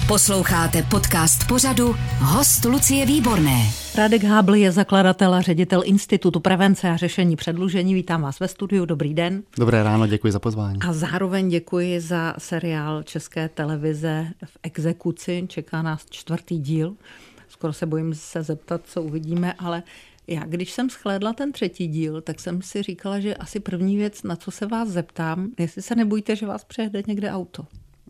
Posloucháte podcast pořadu Host Lucie Výborné. Radek Hábl je zakladatel a ředitel Institutu prevence a řešení předlužení. Vítám vás ve studiu, dobrý den. Dobré ráno, děkuji za pozvání. A zároveň děkuji za seriál České televize V exekuci. Čeká nás 4. díl. Skoro se bojím se zeptat, co uvidíme, ale já, když jsem shlédla ten 3. díl, tak jsem si říkala, že asi první věc, na co se vás zeptám, jestli se nebojíte, že vás přejede někde auto.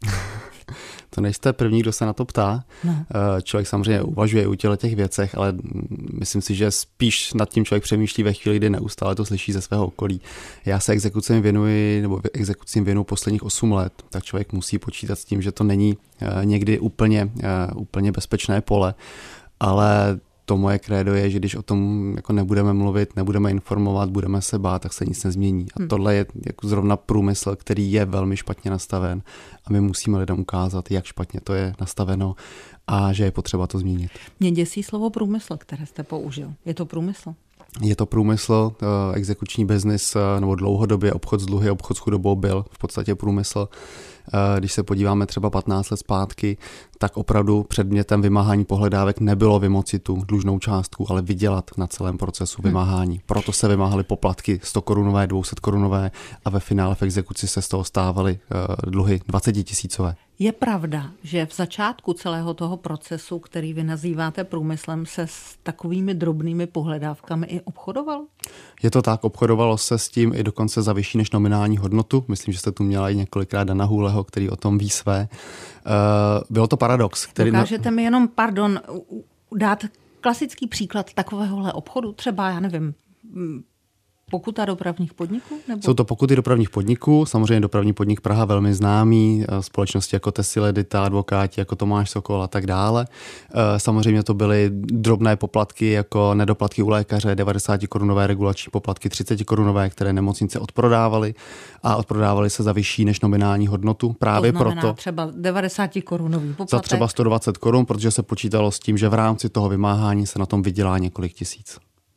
To nejste první, kdo se na to ptá. No. Člověk samozřejmě uvažuje u těch věcech, ale myslím si, že spíš nad tím člověk přemýšlí ve chvíli, kdy neustále to slyší ze svého okolí. Já se exekucím věnuji posledních 8 let, tak člověk musí počítat s tím, že to není někdy úplně bezpečné pole, ale to moje krédo je, že když o tom jako nebudeme mluvit, nebudeme informovat, budeme se bát, tak se nic nezmění. A tohle je jako zrovna průmysl, který je velmi špatně nastaven a my musíme lidem ukázat, jak špatně to je nastaveno a že je potřeba to změnit. Mě děsí slovo průmysl, které jste použil. Je to průmysl? Je to průmysl, exekuční biznis nebo dlouhodobě obchod s dluhy, obchod s chudobou byl v podstatě průmysl. Když se podíváme třeba 15 let zpátky, tak opravdu předmětem vymáhání pohledávek nebylo vymoci tu dlužnou částku, ale vydělat na celém procesu vymáhání. Proto se vymáhaly poplatky 100 korunové, 200 korunové a ve finále v exekuci se z toho stávaly dluhy 20 000. Je pravda, že v začátku celého toho procesu, který vy nazýváte průmyslem, se s takovými drobnými pohledávkami i obchodoval? Je to tak, obchodovalo se s tím i dokonce za vyšší než nominální hodnotu. Myslím, že jste tu měla i několikrát Dana Hůleho, který o tom ví své. Bylo to paradox. Dokážete mi jenom, dát klasický příklad takovéhohle obchodu? Třeba, já nevím, pokuta dopravních podniků? Nebo? Jsou to pokuty dopravních podniků, samozřejmě dopravní podnik Praha velmi známý, společnosti jako Tessil Edita, advokáti jako Tomáš Sokol a tak dále. Samozřejmě to byly drobné poplatky jako nedoplatky u lékaře, 90 korunové regulační poplatky, 30 korunové, které nemocnice odprodávaly a odprodávaly se za vyšší než nominální hodnotu. Právě to znamená proto třeba 90 korunový poplatek. Za třeba 120 korun, protože se počítalo s tím, že v rámci toho vymáhání se na tom vydělá několik tisíc.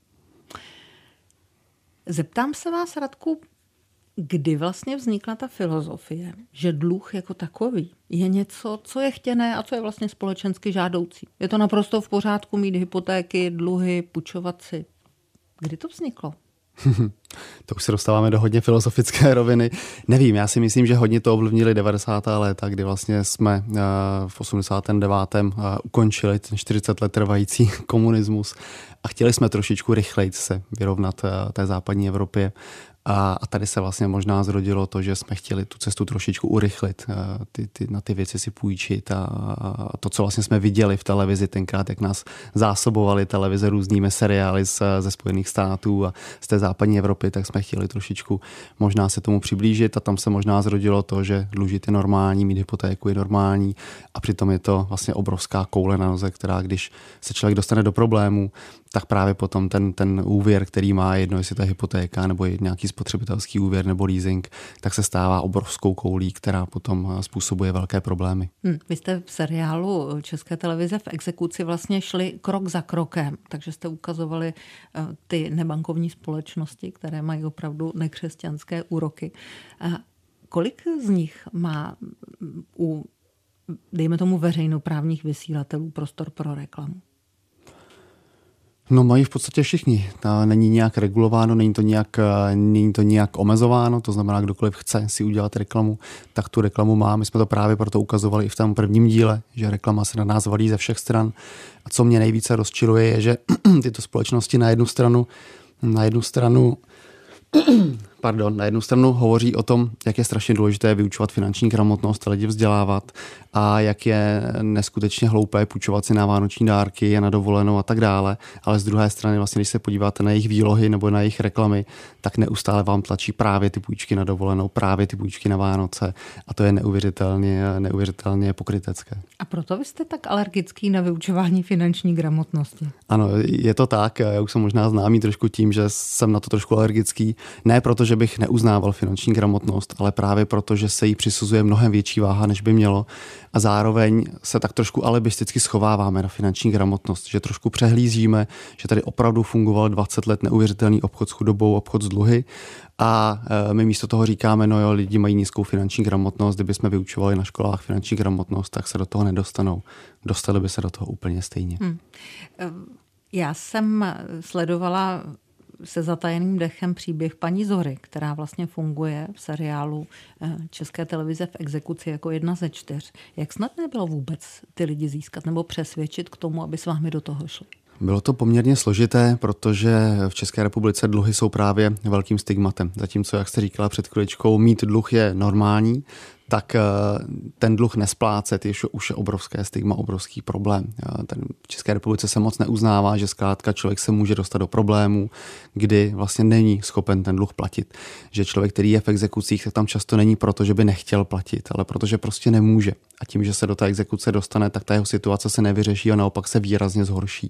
Zeptám se vás, Radku, kdy vlastně vznikla ta filozofie, že dluh jako takový je něco, co je chtěné a co je vlastně společensky žádoucí. Je to naprosto v pořádku mít hypotéky, dluhy, půjčovat si. Kdy to vzniklo? To už se dostáváme do hodně filozofické roviny. Nevím, já si myslím, že hodně to ovlivnili 90. léta, kdy vlastně jsme v 89. ukončili ten 40 let trvající komunismus a chtěli jsme trošičku rychleji se vyrovnat té západní Evropě. A tady se vlastně možná zrodilo to, že jsme chtěli tu cestu trošičku urychlit, na ty věci si půjčit a to, co vlastně jsme viděli v televizi tenkrát, jak nás zásobovali televize různými seriály ze Spojených států a z té západní Evropy, tak jsme chtěli trošičku možná se tomu přiblížit a tam se možná zrodilo to, že dlužit je normální, mít hypotéku je normální a přitom je to vlastně obrovská koule na noze, která když se člověk dostane do problémů, tak právě potom ten úvěr, který má, jedno jestli to je hypotéka nebo je nějaký spotřebitelský úvěr nebo leasing, tak se stává obrovskou koulí, která potom způsobuje velké problémy. Vy jste v seriálu České televize V exekuci vlastně šli krok za krokem, takže jste ukazovali ty nebankovní společnosti, které mají opravdu nekřesťanské úroky. Kolik z nich má u, dejme tomu, veřejnoprávních vysílatelů prostor pro reklamu? No mají v podstatě všichni. To není nějak regulováno, není to nějak omezováno, to znamená, kdokoliv chce si udělat reklamu, tak tu reklamu má. My jsme to právě proto ukazovali i v tom prvním díle, že reklama se na nás valí ze všech stran. A co mě nejvíce rozčiluje, je, že tyto společnosti na jednu stranu hovoří o tom, jak je strašně důležité vyučovat finanční gramotnost a lidi vzdělávat a jak je neskutečně hloupé půjčovat si na vánoční dárky a na dovolenou a tak dále. Ale z druhé strany, vlastně, když se podíváte na jejich výlohy nebo na jejich reklamy, tak neustále vám tlačí právě ty půjčky na dovolenou, právě ty půjčky na Vánoce a to je neuvěřitelně pokrytecké. A proto vy jste tak alergický na vyučování finanční gramotnosti? Ano, je to tak. Já už jsem možná známý trošku tím, že jsem na to trošku alergický. Ne proto, že bych neuznával finanční gramotnost, ale právě proto, že se jí přisuzuje mnohem větší váha, než by mělo. a zároveň se tak trošku alibisticky schováváme na finanční gramotnost, že trošku přehlížíme, že tady opravdu fungoval 20 let neuvěřitelný obchod s chudobou, obchod s dluhy a my místo toho říkáme, no jo, lidi mají nízkou finanční gramotnost, kdyby jsme vyučovali na školách finanční gramotnost, tak se do toho nedostanou. Dostali by se do toho úplně stejně. Já jsem sledovala se zatajeným dechem příběh paní Zory, která vlastně funguje v seriálu České televize v exekuci jako jedna ze 4. Jak snadné bylo vůbec ty lidi získat nebo přesvědčit k tomu, aby s vámi do toho šli? Bylo to poměrně složité, protože v České republice dluhy jsou právě velkým stigmatem. Zatímco, jak jste říkala před chviličkou, mít dluh je normální, tak ten dluh nesplácet je už obrovské stigma, obrovský problém. V České republice se moc neuznává, že zkrátka člověk se může dostat do problémů, kdy vlastně není schopen ten dluh platit. Že člověk, který je v exekucích, tak tam často není proto, že by nechtěl platit, ale protože prostě nemůže. A tím, že se do té exekuce dostane, tak ta jeho situace se nevyřeší a naopak se výrazně zhorší.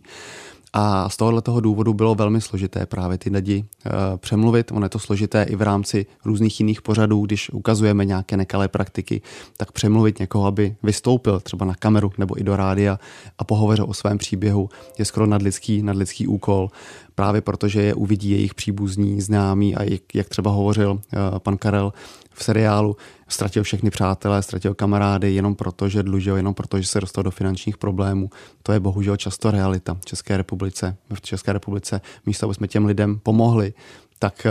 A z tohoto důvodu bylo velmi složité právě ty lidi přemluvit. Ono je to složité i v rámci různých jiných pořadů, když ukazujeme nějaké nekalé praktiky, tak přemluvit někoho, aby vystoupil třeba na kameru nebo i do rádia a pohovořil o svém příběhu, je skoro nadlidský úkol. Právě protože je uvidí jejich příbuzní, známí a jak třeba hovořil pan Karel v seriálu, ztratil všechny přátelé, ztratil kamarády jenom proto, že dlužil, jenom proto, že se dostal do finančních problémů. To je bohužel často realita v České republice. V České republice místo, aby jsme těm lidem pomohli, tak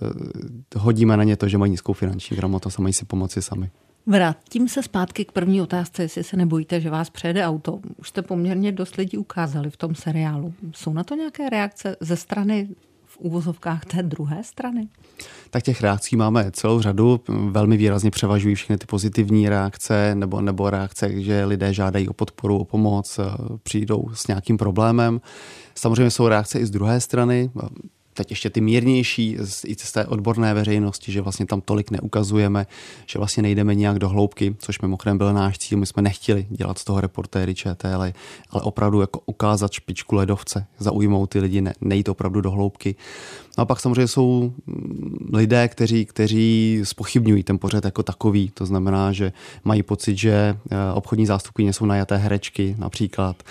hodíme na ně to, že mají nízkou finanční gramotnost a mají si pomoci sami. Vrátím se zpátky k první otázce, jestli se nebojíte, že vás přejede auto. Už jste poměrně dost lidí ukázali v tom seriálu. Jsou na to nějaké reakce ze strany v uvozovkách té druhé strany? Tak těch reakcí máme celou řadu. Velmi výrazně převažují všechny ty pozitivní reakce nebo reakce, že lidé žádají o podporu, o pomoc, přijdou s nějakým problémem. Samozřejmě jsou reakce i z druhé strany. Teď ještě ty mírnější i z té odborné veřejnosti, že vlastně tam tolik neukazujeme, že vlastně nejdeme nějak do hloubky, což mimochodem byl náš cíl. My jsme nechtěli dělat z toho reportéry ČT, ale opravdu jako ukázat špičku ledovce, zaujmout ty lidi, nejít opravdu do hloubky. No a pak samozřejmě jsou lidé, kteří zpochybňují ten pořad jako takový. To znamená, že mají pocit, že obchodní zástupkyně jsou najaté herečky například.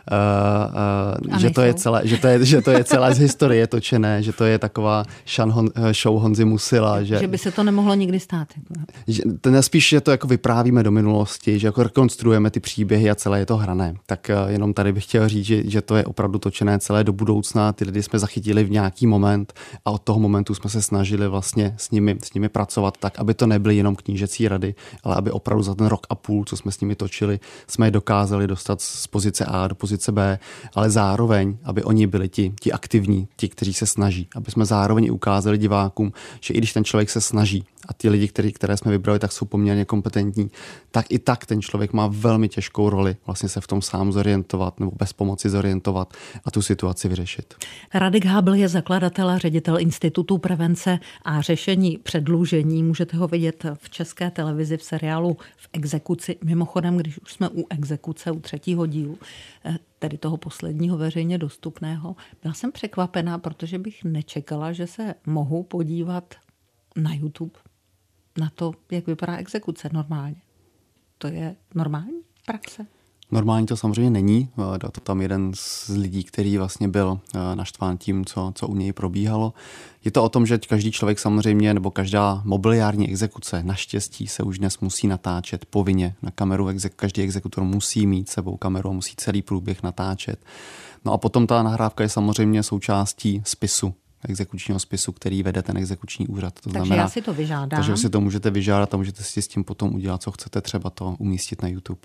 Že to je celé z historie točené, že to je taková show Honzy Musila. Že by se to nemohlo nikdy stát. Spíš, že to jako vyprávíme do minulosti, že jako rekonstruujeme ty příběhy a celé je to hrané. Tak jenom tady bych chtěl říct, že to je opravdu točené celé do budoucna. Ty lidi jsme zachytili v nějaký moment a od toho momentu jsme se snažili vlastně s nimi pracovat tak, aby to nebyly jenom knížecí rady, ale aby opravdu za ten rok a půl, co jsme s nimi točili, jsme je dokázali dostat z pozice A do pozice B, ale zároveň, aby oni byli ti aktivní, ti, kteří se snaží, aby jsme zároveň i ukázali divákům, že i když ten člověk se snaží a ty lidi, které jsme vybrali, tak jsou poměrně kompetentní, tak i tak ten člověk má velmi těžkou roli vlastně se v tom sám zorientovat nebo bez pomoci zorientovat a tu situaci vyřešit. Radek Hábl je zakladatel a ředitel Institutu prevence a řešení předlužení. Můžete ho vidět v České televizi v seriálu V exekuci. Mimochodem, když už jsme u exekuce, u 3. dílu, tedy toho posledního veřejně dostupného, byla jsem překvapená, protože bych nečekala, že se mohu podívat na YouTube na to, jak vypadá exekuce normálně. To je normální praxe? Normální to samozřejmě není. Dal to tam jeden z lidí, který vlastně byl naštván tím, co u něj probíhalo. Je to o tom, že každý člověk samozřejmě, nebo každá mobiliární exekuce naštěstí se už dnes musí natáčet povinně na kameru. Každý exekutor musí mít sebou kameru a musí celý průběh natáčet. No a potom ta nahrávka je samozřejmě součástí spisu, exekučního spisu, který vede ten exekuční úřad. Takže já si to vyžádám. Takže si to můžete vyžádat a můžete si s tím potom udělat, co chcete, třeba to umístit na YouTube.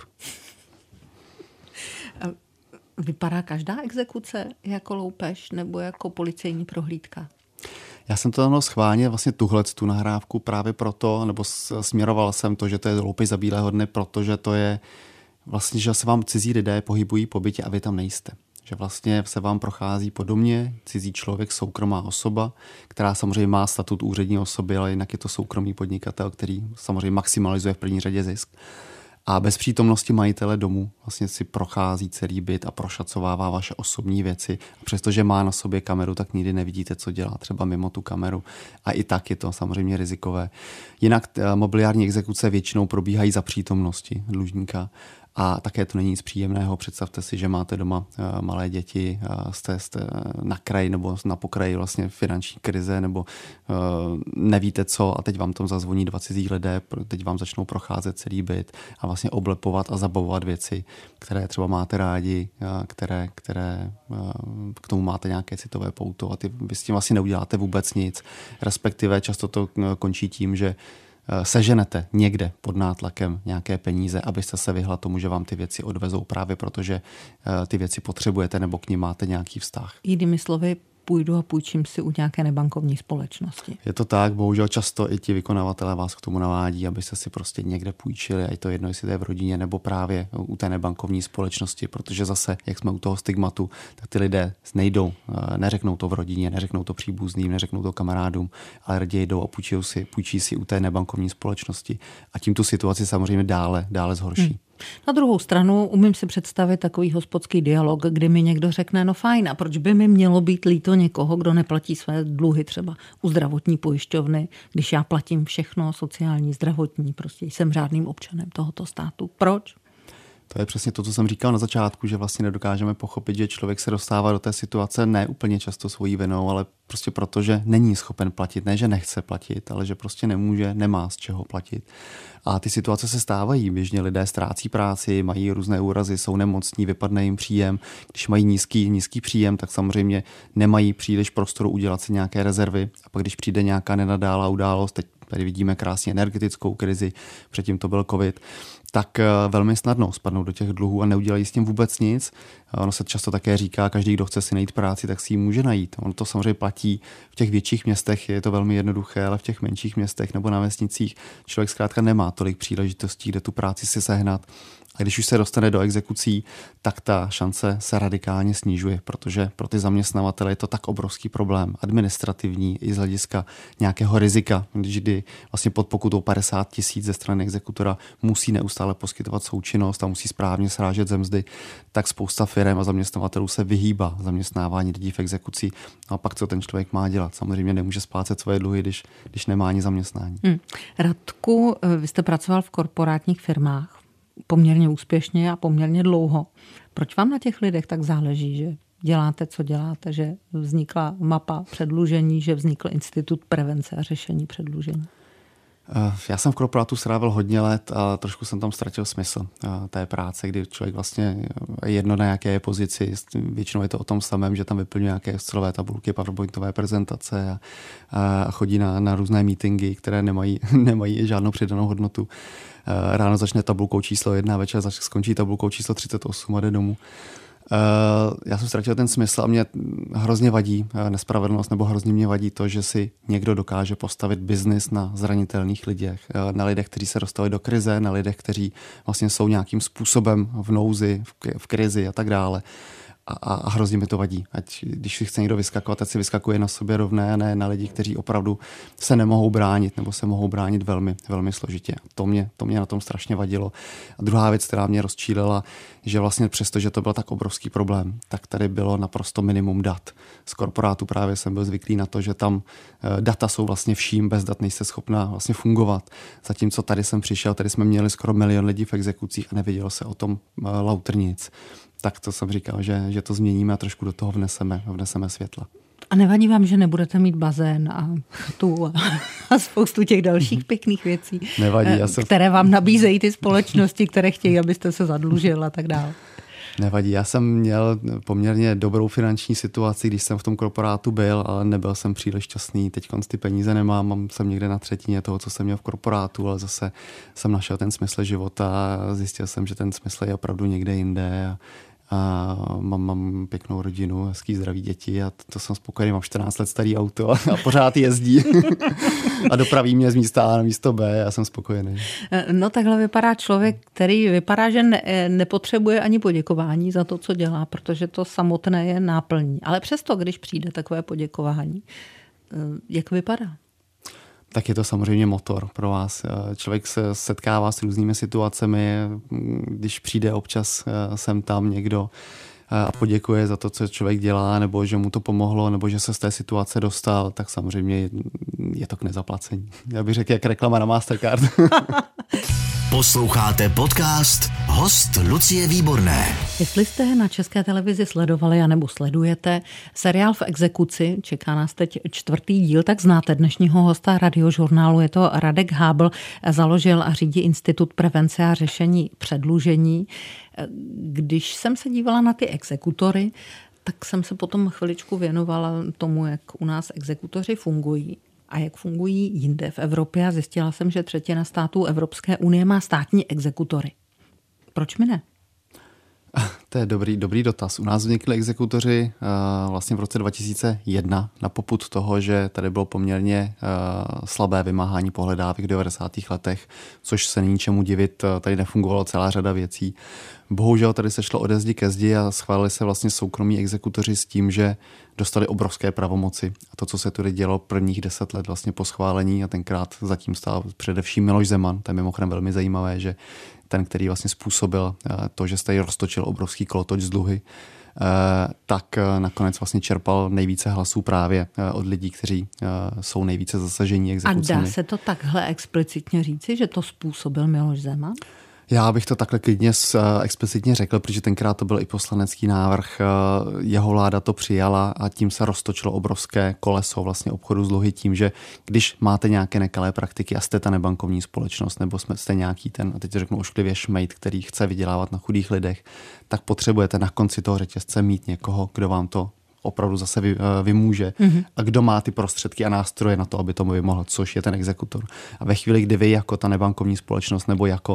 Vypadá každá exekuce jako loupež nebo jako policejní prohlídka? Já jsem to dal schválně vlastně tu nahrávku právě proto, nebo směroval jsem to, že to je loupež za bílého dne, protože to je vlastně, že se vám cizí lidé pohybují po bytě a vy tam nejste. Že vlastně se vám prochází po domě cizí člověk, soukromá osoba, která samozřejmě má statut úřední osoby, ale jinak je to soukromý podnikatel, který samozřejmě maximalizuje v první řadě zisk. a bez přítomnosti majitele domu vlastně si prochází celý byt a prošacovává vaše osobní věci. A přestože má na sobě kameru, tak nikdy nevidíte, co dělá třeba mimo tu kameru. A i tak je to samozřejmě rizikové. Jinak mobiliární exekuce většinou probíhají za přítomnosti dlužníka. A také to není nic příjemného. Představte si, že máte doma malé děti, jste na kraji nebo na pokraji vlastně finanční krize, nebo nevíte co a teď vám tam zazvoní 20 lidé, teď vám začnou procházet celý byt a vlastně oblepovat a zabavovat věci, které třeba máte rádi, které k tomu máte nějaké citové pouto a vy s tím vlastně neuděláte vůbec nic. Respektive často to končí tím, že seženete někde pod nátlakem nějaké peníze, abyste se vyhla tomu, že vám ty věci odvezou právě protože ty věci potřebujete nebo k nim máte nějaký vztah. Jinými slovy, půjdu a půjčím si u nějaké nebankovní společnosti. Je to tak, bohužel často i ti vykonavatelé vás k tomu navádí, abyste si prostě někde půjčili, a je to jedno, jestli to je v rodině nebo právě u té nebankovní společnosti, protože zase, jak jsme u toho stigmatu, tak ty lidé nejdou, neřeknou to v rodině, neřeknou to příbuzným, neřeknou to kamarádům, ale raději jdou a půjčí si u té nebankovní společnosti a tím tu situaci samozřejmě dále zhorší. Na druhou stranu umím si představit takový hospodský dialog, kdy mi někdo řekne, no fajn, a proč by mi mělo být líto někoho, kdo neplatí své dluhy třeba u zdravotní pojišťovny, když já platím všechno, sociální, zdravotní, prostě jsem řádným občanem tohoto státu. Proč? To je přesně to, co jsem říkal na začátku, že vlastně nedokážeme pochopit, že člověk se dostává do té situace ne úplně často svojí vinou, ale prostě proto, že není schopen platit, ne, že nechce platit, ale že prostě nemůže, nemá z čeho platit. A ty situace se stávají. Běžně lidé ztrácí práci, mají různé úrazy, jsou nemocní, vypadne jim příjem. Když mají nízký příjem, tak samozřejmě nemají příliš prostoru udělat si nějaké rezervy. A pak když přijde nějaká nenadálá událost, teď tady vidíme krásně energetickou krizi, předtím to byl covid, tak velmi snadno spadnou do těch dluhů a neudělají s tím vůbec nic. Ono se často také říká, každý, kdo chce si najít práci, tak si ji může najít. Ono to samozřejmě platí v těch větších městech, je to velmi jednoduché, ale v těch menších městech nebo na vesnicích člověk zkrátka nemá tolik příležitostí, kde tu práci si sehnat. A když už se dostane do exekucí, tak ta šance se radikálně snižuje, protože pro ty zaměstnavatele je to tak obrovský problém administrativní i z hlediska nějakého rizika, kdy vlastně pod pokutou 50 000 ze strany exekutora musí neustále poskytovat součinnost a musí správně srážet ze mzdy, tak spousta firem a zaměstnavatelů se vyhýbá zaměstnávání lidí v exekucí. No a pak co ten člověk má dělat? Samozřejmě nemůže splácet svoje dluhy, když nemá ani zaměstnání. Radku, vy jste pracoval v korporátních firmách poměrně úspěšně a poměrně dlouho. Proč vám na těch lidech tak záleží, že děláte, co děláte, že vznikla mapa předlužení, že vznikl institut prevence a řešení předlužení? Já jsem v korporátu strávil hodně let a trošku jsem tam ztratil smysl té práce, kdy člověk vlastně jedno na jaké pozici, většinou je to o tom samém, že tam vyplňuje nějaké excelové tabulky, powerpointové prezentace a chodí na různé meetingy, které nemají žádnou přidanou hodnotu. Ráno začne tabulkou číslo 1, večer skončí tabulkou číslo 38 a jde domů. Já jsem ztratil ten smysl a mě hrozně vadí nespravedlnost, nebo hrozně mě vadí to, že si někdo dokáže postavit biznis na zranitelných lidech, na lidech, kteří se dostali do krize, na lidech, kteří vlastně jsou nějakým způsobem v nouzi, v krizi a tak dále. A hrozně mi to vadí. Ať když si chce někdo vyskakovat, ať si vyskakuje na sobě rovné a ne na lidi, kteří opravdu se nemohou bránit nebo se mohou bránit velmi, velmi složitě. To mě na tom strašně vadilo. A druhá věc, která mě rozčílila, že vlastně přesto, že to byl tak obrovský problém, tak tady bylo naprosto minimum dat. Z korporátu právě jsem byl zvyklý na to, že tam data jsou vlastně vším, bez dat nejste schopná vlastně fungovat. Zatímco tady jsem přišel, tady jsme měli skoro 1 000 000 lidí v exekucích a nevědělo se o tom lautr nic. Tak to jsem říkal, že to změníme a trošku do toho vneseme světla. A nevadí vám, že nebudete mít bazén a spoustu těch dalších pěkných věcí, nevadí, které vám nabízejí ty společnosti, které chtějí, abyste se zadlužil a tak dále? Nevadí, já jsem měl poměrně dobrou finanční situaci, když jsem v tom korporátu byl, ale nebyl jsem příliš šťastný. Teď ty peníze nemám, jsem někde na třetině toho, co jsem měl v korporátu, ale zase jsem našel ten smysl života a zjistil jsem, že ten smysl je opravdu někde jinde. A mám pěknou rodinu, hezký zdraví děti a to jsem spokojený. Mám 14 let starý auto a pořád jezdí a dopraví mě z místa A na místo B. Já jsem spokojený. No takhle vypadá člověk, který vypadá, že nepotřebuje ani poděkování za to, co dělá, protože to samotné je náplní. Ale přesto, když přijde takové poděkování, jak vypadá? Tak je to samozřejmě motor pro vás. Člověk se setkává s různými situacemi, když přijde občas sem tam někdo a poděkuje za to, co člověk dělá, nebo že mu to pomohlo, nebo že se z té situace dostal, tak samozřejmě je to k nezaplacení. Já bych řekl, jak reklama na Mastercard. Posloucháte podcast Host Lucie Výborné. Jestli jste na České televizi sledovali anebo sledujete seriál V exekuci, čeká nás teď 4. díl, tak znáte dnešního hosta Radiožurnálu. Je to Radek Hábl, založil a řídí Institut prevence a řešení předlužení. Když jsem se dívala na ty exekutory, tak jsem se potom chviličku věnovala tomu, jak u nás exekutoři fungují a jak fungují jinde v Evropě a zjistila jsem, že 1/3 států Evropské unie má státní exekutory. Proč mi ne? To je dobrý dotaz. U nás vznikli exekutoři vlastně v roce 2001 na popud toho, že tady bylo poměrně slabé vymáhání pohledávek v 90. letech, což se není čemu divit, tady nefungovalo celá řada věcí. Bohužel tady se šlo ode zdi ke zdi a schválili se vlastně soukromí exekutoři s tím, že dostali obrovské pravomoci. A to, co se tady dělo prvních 10 let vlastně po schválení, a tenkrát zatím stál především Miloš Zeman, to je mimochodem velmi zajímavé, že ten, který vlastně způsobil to, že se tady roztočil obrovský kolotoč z dluhy, tak nakonec vlastně čerpal nejvíce hlasů právě od lidí, kteří jsou nejvíce zasažení exekucemi. A dá se to takhle explicitně říci, že to způsobil Miloš Zeman? Já bych to takhle klidně explicitně řekl, protože tenkrát to byl i poslanecký návrh. Jeho vláda to přijala a tím se roztočilo obrovské koleso vlastně obchodu s dluhy tím, že když máte nějaké nekalé praktiky a jste ta nebankovní společnost nebo jste nějaký ten, a teď řeknu ošklivě šmejd, který chce vydělávat na chudých lidech, tak potřebujete na konci toho řetězce mít někoho, kdo vám to opravdu zase vymůže a kdo má ty prostředky a nástroje na to, aby tomu vymohl, což je ten exekutor. A ve chvíli, kdy vy jako ta nebankovní společnost nebo jako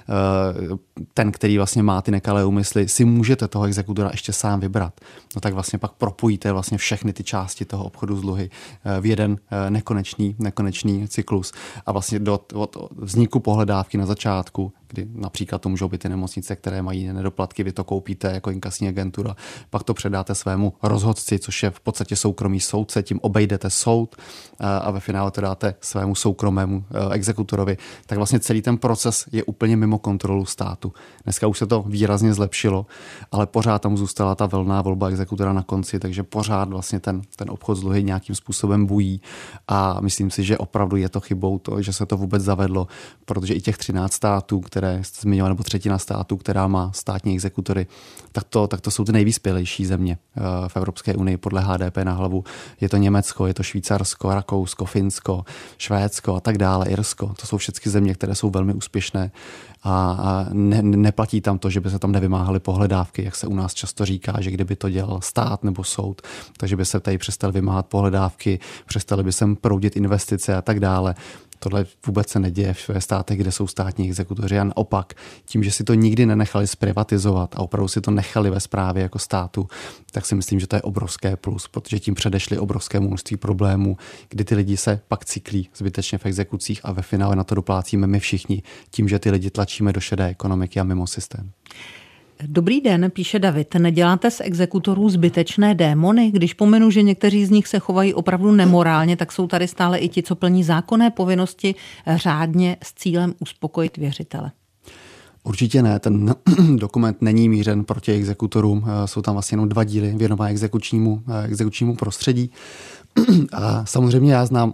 ten, který vlastně má ty nekalé úmysly, si můžete toho exekutora ještě sám vybrat, no tak vlastně pak propojíte vlastně všechny ty části toho obchodu s dluhy v jeden nekonečný cyklus. A vlastně od vzniku pohledávky na začátku, kdy například to můžou být ty nemocnice, které mají nedoplatky, vy to koupíte jako inkasní agentura, pak to předáte svému rozhodci, což je v podstatě soukromý soudce, tím obejdete soud a ve finále to dáte svému soukromému exekutorovi, tak vlastně celý ten proces je úplně mimo kontrolu státu. Dneska už se to výrazně zlepšilo, ale pořád tam zůstala ta volná volba exekutora na konci, takže pořád vlastně ten obchod s dluhy nějakým způsobem bují a myslím si, že opravdu je to chybou to, že se to vůbec zavedlo, protože i těch 13 států, které jste zmiňoval, nebo 1/3 států, která má státní exekutory, tak to jsou ty nejvyspělejší země v Evropské unii podle HDP na hlavu. Je to Německo, je to Švýcarsko, Rakousko, Finsko, Švédsko a tak dále, Irsko. To jsou všechny země, které jsou velmi úspěšné a neplatí tam to, že by se tam nevymáhaly pohledávky, jak se u nás často říká, že kdyby to dělal stát nebo soud, takže by se tady přestali vymáhat pohledávky, přestali by sem proudit investice a tak dále. Tohle vůbec se neděje ve státech, kde jsou státní exekutoři a naopak, tím, že si to nikdy nenechali zprivatizovat a opravdu si to nechali ve správě jako státu, tak si myslím, že to je obrovské plus, protože tím předešli obrovskému množství problémů, kdy ty lidi se pak cyklí zbytečně v exekucích a ve finále na to doplácíme my všichni, tím, že ty lidi tlačíme do šedé ekonomiky a mimo systém. Dobrý den, píše David. Neděláte z exekutorů zbytečné démony? Když pominu, že někteří z nich se chovají opravdu nemorálně, tak jsou tady stále i ti, co plní zákonné povinnosti řádně s cílem uspokojit věřitele. Určitě ne, ten dokument není mířen proti exekutorům, jsou tam vlastně jenom 2 díly věnované exekučnímu prostředí. A samozřejmě já znám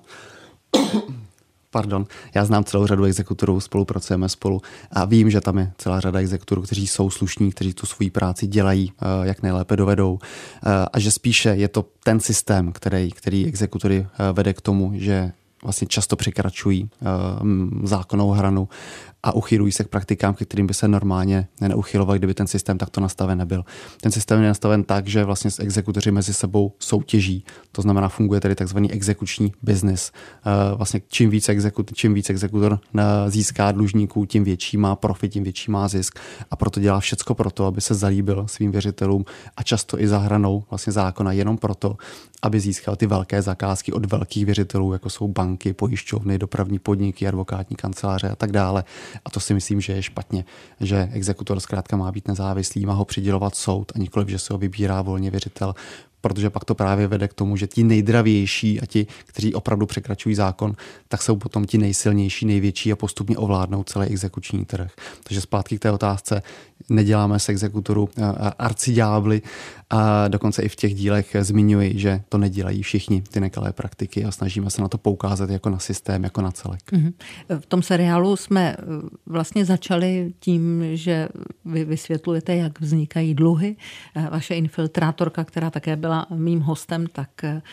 celou řadu exekutorů, spolupracujeme spolu a vím, že tam je celá řada exekutorů, kteří jsou slušní, kteří tu svoji práci dělají, jak nejlépe dovedou a že spíše je to ten systém, který exekutory vede k tomu, že vlastně často překračují zákonnou hranu a uchylují se k praktikám, ke kterým by se normálně neuchylovali, kdyby ten systém takto nastaven nebyl. Ten systém je nastaven tak, že vlastně exekutoři mezi sebou soutěží. To znamená, funguje tady takzvaný exekuční biznis. Vlastně čím víc exekutor získá dlužníků, tím větší má profit, tím větší má zisk a proto dělá všecko proto, aby se zalíbil svým věřitelům a často i za hranou vlastně zákona jenom proto, aby získal ty velké zakázky od velkých věřitelů, jako jsou banky, pojišťovny, dopravní podniky, advokátní kanceláře a tak dále. A to si myslím, že je špatně, že exekutor zkrátka má být nezávislý, má ho přidělovat soud a nikoliv, že se ho vybírá volně věřitel protože pak to právě vede k tomu, že ti nejdravější a ti, kteří opravdu překračují zákon, tak jsou potom ti nejsilnější, největší a postupně ovládnou celý exekuční trh. Takže zpátky k té otázce, neděláme z exekutorů arciďábly a dokonce i v těch dílech zmiňuji, že to nedělají všichni ty nekalé praktiky a snažíme se na to poukázat jako na systém, jako na celek. V tom seriálu jsme vlastně začali tím, že vy vysvětlujete, jak vznikají dluhy. Vaše infiltrátorka, která také byla mým hostem, tak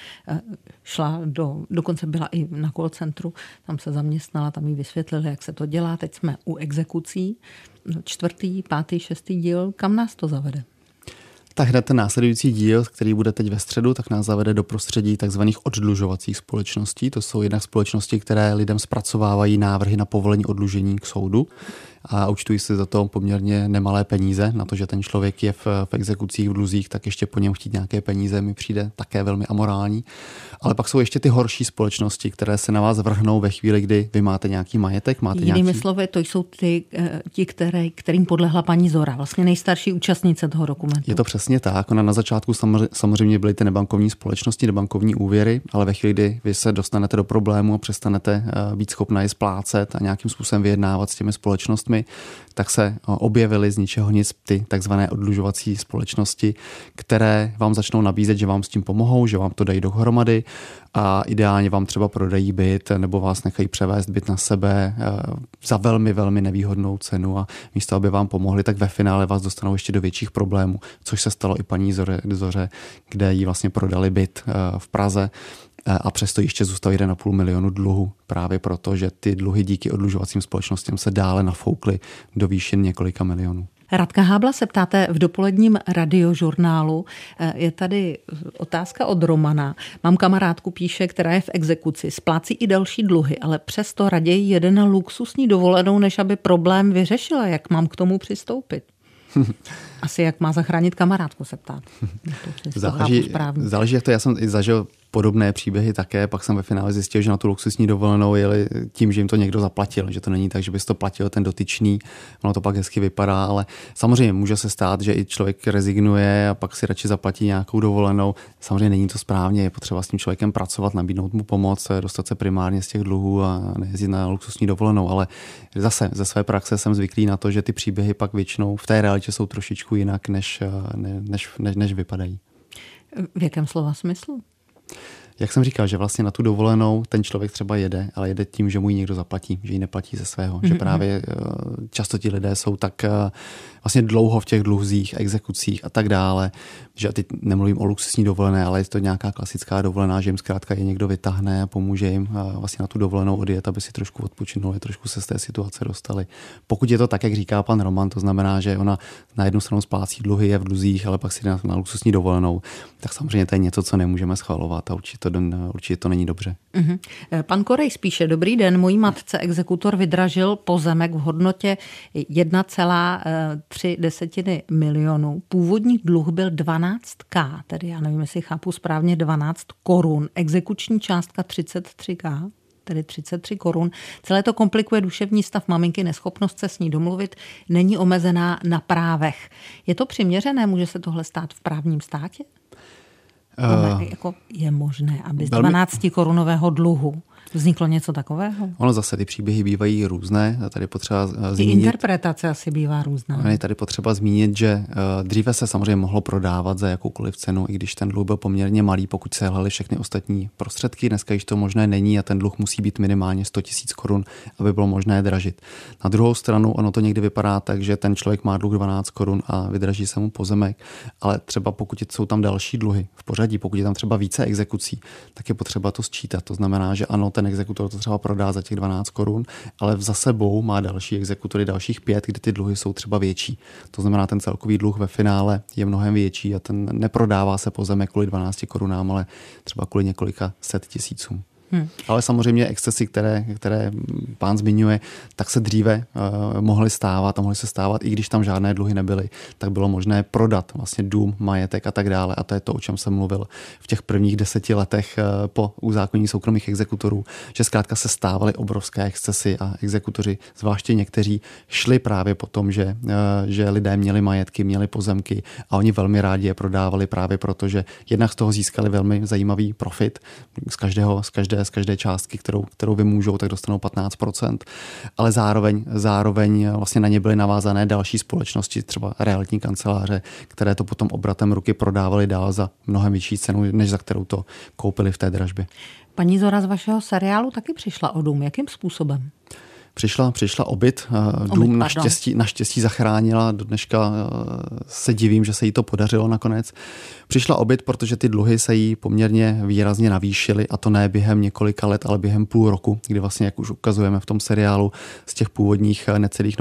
šla dokonce byla i na call centru, tam se zaměstnala, tam jí vysvětlili, jak se to dělá. Teď jsme u exekucí. 4., 5., 6. díl, kam nás to zavede? Tak hned ten následující díl, který bude teď ve středu, tak nás zavede do prostředí takzvaných oddlužovacích společností. To jsou jednak společnosti, které lidem zpracovávají návrhy na povolení oddlužení k soudu a účtují si za to poměrně nemalé peníze. Na to, že ten člověk je v exekucích, v dluzích, tak ještě po něm chtít nějaké peníze mi přijde také velmi amorální. Ale pak jsou ještě ty horší společnosti, které se na vás vrhnou ve chvíli, kdy vy máte nějaký majetek. Jinými slovy, to jsou ti, kterým podlehla paní Zora, vlastně nejstarší účastnice toho dokumentu. Je to přesně tak. Ona na začátku samozřejmě byly ty nebankovní společnosti, nebankovní úvěry, ale ve chvíli, kdy vy se dostanete do problému a přestanete být schopna je splácet a nějakým způsobem vyjednávat s těmi společnostmi, tak se objevily z ničeho nic ty takzvané oddlužovací společnosti, které vám začnou nabízet, že vám s tím pomohou, že vám to dají dohromady a ideálně vám třeba prodají byt nebo vás nechají převést byt na sebe za velmi, velmi nevýhodnou cenu a místo, aby vám pomohli, tak ve finále vás dostanou ještě do větších problémů, což se stalo i paní Zoře, kde jí vlastně prodali byt v Praze a přesto ještě zůstal 1,5 milionu dluhu právě proto, že ty dluhy díky oddlužovacím společnostem se dále nafoukly do výšin několika milionů. Radka Hábla se ptáte v dopoledním radiožurnálu. Je tady otázka od Romana. Mám kamarádku, píše, která je v exekuci, splácí i další dluhy, ale přesto raději jede na luxusní dovolenou, než aby problém vyřešila. Jak mám k tomu přistoupit? Asi jak má zachránit kamarádku, se ptát. Záleží, jak to já jsem zažil podobné příběhy také, pak jsem ve finále zjistil, že na tu luxusní dovolenou jeli tím, že jim to někdo zaplatil, že to není tak, že bys to platil ten dotyčný, ono to pak hezky vypadá, ale samozřejmě může se stát, že i člověk rezignuje a pak si radši zaplatí nějakou dovolenou. Samozřejmě není to správně, je potřeba s tím člověkem pracovat, nabídnout mu pomoc, dostat se primárně z těch dluhů a nejezdit na luxusní dovolenou, ale zase ze své praxe jsem zvyklý na to, že ty příběhy pak většinou v té realitě jsou trošičku jinak, než vypadají. V jakém slova smyslu? Jak jsem říkal, že vlastně na tu dovolenou ten člověk třeba jede, ale jede tím, že mu ji někdo zaplatí, že ji neplatí ze svého. Že právě často ti lidé jsou tak vlastně dlouho v těch dluhzích, exekucích a tak dále, že teď nemluvím o luxusní dovolené, ale je to nějaká klasická dovolená, že jim zkrátka je někdo vytáhne a pomůže jim vlastně na tu dovolenou odjet, aby si trošku odpočinuli, trošku se z té situace dostali. Pokud je to tak, jak říká pan Roman, to znamená, že ona na jednu stranu splácí dluhy, je v dluzích, ale pak si jde na luxusní dovolenou, tak samozřejmě to je něco, co nemůžeme schvalovat a určitě to není dobře. Pan Korejs píše, dobrý den, mojí matce exekutor vydražil pozemek v hodnotě 1,3 milionu. Původní dluh byl 12K, tedy já nevím, jestli chápu správně, 12 korun. Exekuční částka 33K, tedy 33 korun. Celé to komplikuje duševní stav maminky, neschopnost se s ní domluvit, není omezená na právech. Je to přiměřené? Může se tohle stát v právním státě? Jako je možné, aby z 12 korunového dluhu vzniklo něco takového? Ono zase ty příběhy bývají různé. Tady potřeba zmínit. I interpretace asi bývá různá. Je tady potřeba zmínit, že dříve se samozřejmě mohlo prodávat za jakoukoliv cenu, i když ten dluh byl poměrně malý, pokud se hledaly všechny ostatní prostředky. Dneska již to možné není a ten dluh musí být minimálně 100 000 korun, aby bylo možné dražit. Na druhou stranu ono to někdy vypadá tak, že ten člověk má dluh 12 korun a vydraží se mu pozemek, ale třeba pokud jsou tam další dluhy v pořadí, pokud je tam třeba více exekucí, tak je potřeba to sčítat. To znamená, že ano, ten exekutor to třeba prodá za těch 12 korun, ale za sebou má další exekutory, dalších 5, kde ty dluhy jsou třeba větší. To znamená, ten celkový dluh ve finále je mnohem větší a ten neprodává se pozemek kvůli 12 korunám, ale třeba kvůli několika set tisícům. Ale samozřejmě excesy, které pán zmiňuje, tak se dříve mohly stávat a mohly se stávat, i když tam žádné dluhy nebyly, tak bylo možné prodat vlastně dům, majetek a tak dále. A to je to, o čem jsem mluvil v těch prvních 10 letech po uzákonění soukromých exekutorů, že zkrátka se stávaly obrovské excesy a exekutoři, zvláště někteří, šli právě po tom, že lidé měli majetky, měli pozemky a oni velmi rádi je prodávali právě proto, že jednak z toho získali velmi zajímavý profit. Z každé částky, kterou vymůžou, tak dostanou 15%, ale zároveň vlastně na ně byly navázané další společnosti, třeba realitní kanceláře, které to potom obratem ruky prodávaly dál za mnohem vyšší cenu, než za kterou to koupili v té dražbě. Paní Zora z vašeho seriálu taky přišla o dům. Jakým způsobem? Přišla o byt, dům naštěstí zachránila, do dneška se divím, že se jí to podařilo nakonec. Přišla o byt, protože ty dluhy se jí poměrně výrazně navýšily a to ne během několika let, ale během půl roku, kdy vlastně, jak už ukazujeme v tom seriálu, z těch původních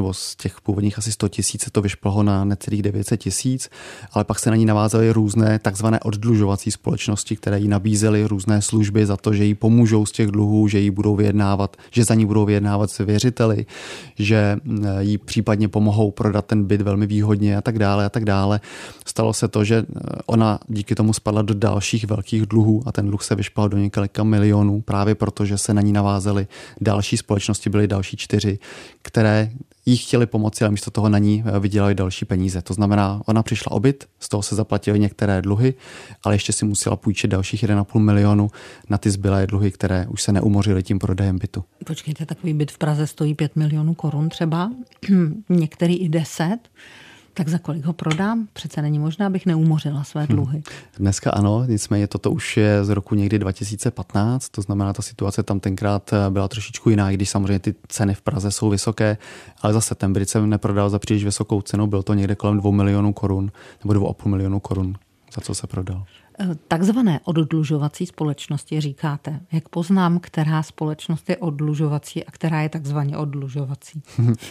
asi 100 000 se to vyšplhlo na necelých 900 000, ale pak se na ní navázaly různé takzvané oddlužovací společnosti, které jí nabízely různé služby za to, že jí pomůžou z těch dluhů, že za ní budou vyjednávat se věřiteli, že jí případně pomohou prodat ten byt velmi výhodně a tak dále. Stalo se to, že ona díky tomu spadla do dalších velkých dluhů a ten dluh se vyšplhal do několika milionů právě proto, že se na ní navázaly další společnosti, byly další 4, které jí chtěli pomoci, ale místo toho na ní vydělali další peníze. To znamená, ona přišla o byt, z toho se zaplatily některé dluhy, ale ještě si musela půjčit dalších 1,5 milionu na ty zbylé dluhy, které už se neumořily tím prodejem bytu. Počkejte, takový byt v Praze stojí 5 milionů korun třeba, některý i 10. Tak za kolik ho prodám? Přece není možné, abych neumořila své dluhy. Dneska ano, nicméně toto už je z roku někdy 2015, to znamená, ta situace tam tenkrát byla trošičku jiná, když samozřejmě ty ceny v Praze jsou vysoké, ale zase ten byt jsem neprodal za příliš vysokou cenu, bylo to někde kolem 2 milionů korun nebo 2,5 milionu korun, za co se prodal. Takzvané oddlužovací společnosti říkáte. Jak poznám, která společnost je oddlužovací a která je takzvaně oddlužovací?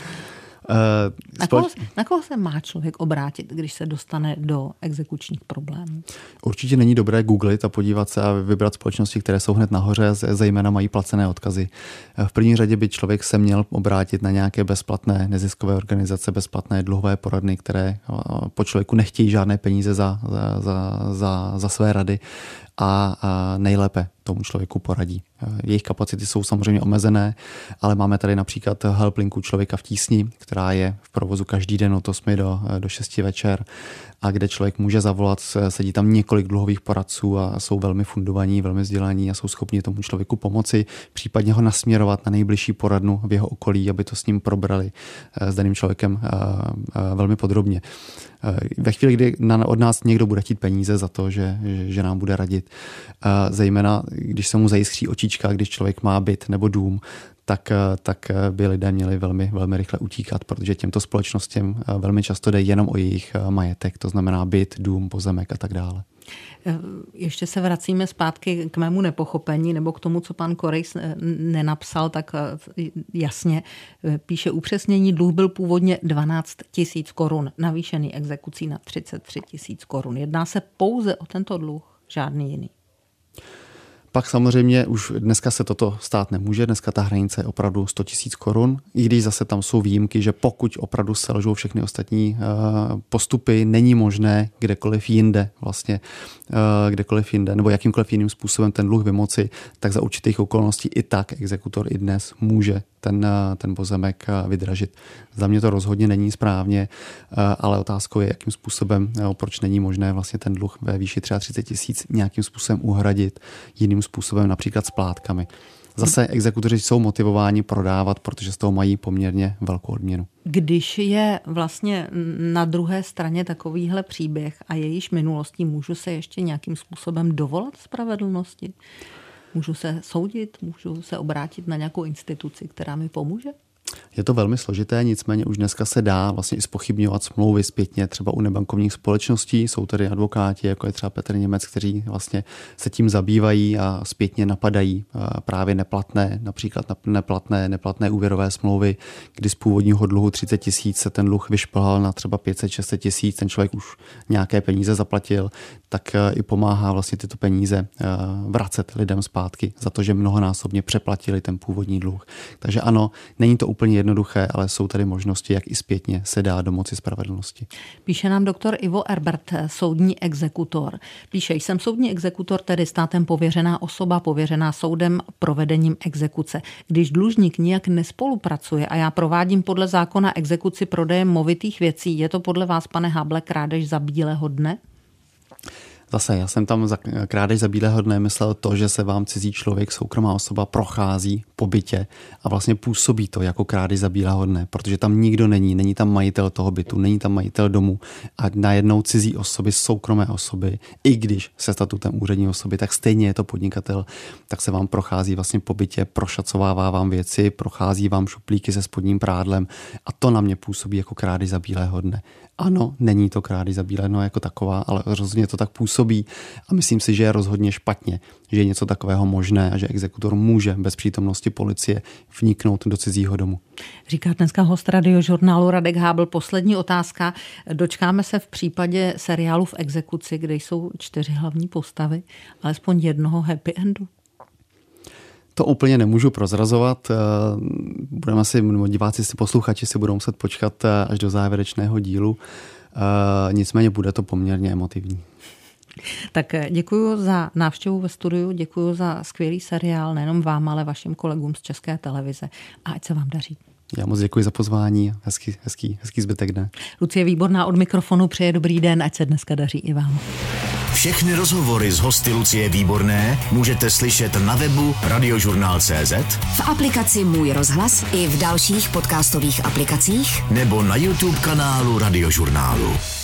Na koho se má člověk obrátit, když se dostane do exekučních problémů? Určitě není dobré googlit a podívat se a vybrat společnosti, které jsou hned nahoře, zejména mají placené odkazy. V první řadě by člověk se měl obrátit na nějaké bezplatné neziskové organizace, bezplatné dluhové poradny, které po člověku nechtějí žádné peníze za své rady a nejlépe tomu člověku poradí. Jejich kapacity jsou samozřejmě omezené, ale máme tady například helplinku Člověka v tísni, která je v provozu každý den od 8 do 6 večer a kde člověk může zavolat, sedí tam několik dluhových poradců a jsou velmi fundovaní, velmi vzdělaní a jsou schopni tomu člověku pomoci, případně ho nasměrovat na nejbližší poradnu v jeho okolí, aby to s ním probrali s daným člověkem velmi podrobně. Ve chvíli, kdy od nás někdo bude chtít peníze za to, že nám bude radit, zejména když se mu zajiskří očička, když člověk má byt nebo dům, tak by lidé měli velmi, velmi rychle utíkat, protože těmto společnostem velmi často jde jenom o jejich majetek, to znamená byt, dům, pozemek a tak dále. Ještě se vracíme zpátky k mému nepochopení nebo k tomu, co pan Korejs nenapsal, tak jasně píše upřesnění. Dluh byl původně 12 000 korun, navýšený exekucí na 33 000 korun. Jedná se pouze o tento dluh, žádný jiný. Pak samozřejmě už dneska se toto stát nemůže, dneska ta hranice je opravdu 100 000 korun, i když zase tam jsou výjimky, že pokud opravdu selžou všechny ostatní postupy, není možné kdekoliv jinde nebo jakýmkoliv jiným způsobem ten dluh vymoci, tak za určitých okolností i tak exekutor i dnes může ten pozemek vydražit. Za mě to rozhodně není správně, ale otázkou je, jakým způsobem, proč není možné vlastně ten dluh ve výši 33 000 nějakým způsobem uhradit jiným způsobem, například splátkami. Zase exekutoři jsou motivováni prodávat, protože z toho mají poměrně velkou odměnu. Když je vlastně na druhé straně takovýhle příběh a jejíž minulostí, můžu se ještě nějakým způsobem dovolat spravedlnosti? Můžu se soudit? Můžu se obrátit na nějakou instituci, která mi pomůže? Je to velmi složité, nicméně už dneska se dá vlastně i zpochybňovat smlouvy zpětně, třeba u nebankovních společností. Jsou tady advokáti, jako je třeba Petr Němec, kteří vlastně se tím zabývají a zpětně napadají právě neplatné úvěrové smlouvy, kdy z původního dluhu 30 000 se ten dluh vyšplhal na třeba 500-600 tisíc, ten člověk už nějaké peníze zaplatil, tak i pomáhá vlastně tyto peníze vracet lidem zpátky za to, že mnohonásobně přeplatili ten původní dluh. Takže ano, není to úplně jednoduché, ale jsou tady možnosti, jak i zpětně se dá domoci spravedlnosti. Píše nám doktor Ivo Erbert, soudní exekutor. Píše, jsem soudní exekutor, tedy státem pověřená osoba, pověřená soudem provedením exekuce. Když dlužník nijak nespolupracuje a já provádím podle zákona exekuci prodejem movitých věcí, je to podle vás, pane Háble, krádež za bílého dne? Zase, já jsem tam za krádež za bílého dne myslel to, že se vám cizí člověk, soukromá osoba prochází po bytě a vlastně působí to jako krádež za bílého dne, protože tam nikdo není tam majitel toho bytu, není tam majitel domu a najednou cizí osoby, soukromé osoby, i když se statutem úřední osoby, tak stejně je to podnikatel, tak se vám prochází vlastně po bytě, prošacovává vám věci, prochází vám šuplíky se spodním prádlem a to na mě působí jako krádež za bílého dne. Ano, není to krádež za bílé dno jako taková, ale rozhodně to tak působí a myslím si, že je rozhodně špatně, že je něco takového možné a že exekutor může bez přítomnosti policie vniknout do cizího domu. Říká dneska host Radiožurnálu Radek Hábl. Poslední otázka. Dočkáme se v případě seriálu V exekuci, kde jsou 4 hlavní postavy, alespoň jednoho happy endu? To úplně nemůžu prozrazovat. Budeme diváci si, posluchači si budou muset počkat až do závěrečného dílu. Nicméně bude to poměrně emotivní. Tak děkuji za návštěvu ve studiu, děkuji za skvělý seriál, nejenom vám, ale vašim kolegům z České televize. A ať se vám daří. Já moc děkuji za pozvání. Hezký zbytek dne. Lucie Výborná od mikrofonu přeje dobrý den, ať se dneska daří i vám. Všechny rozhovory s hosty Lucie Výborné můžete slyšet na webu Radiožurnál.cz, v aplikaci Můj rozhlas i v dalších podcastových aplikacích nebo na YouTube kanálu Radiožurnálu.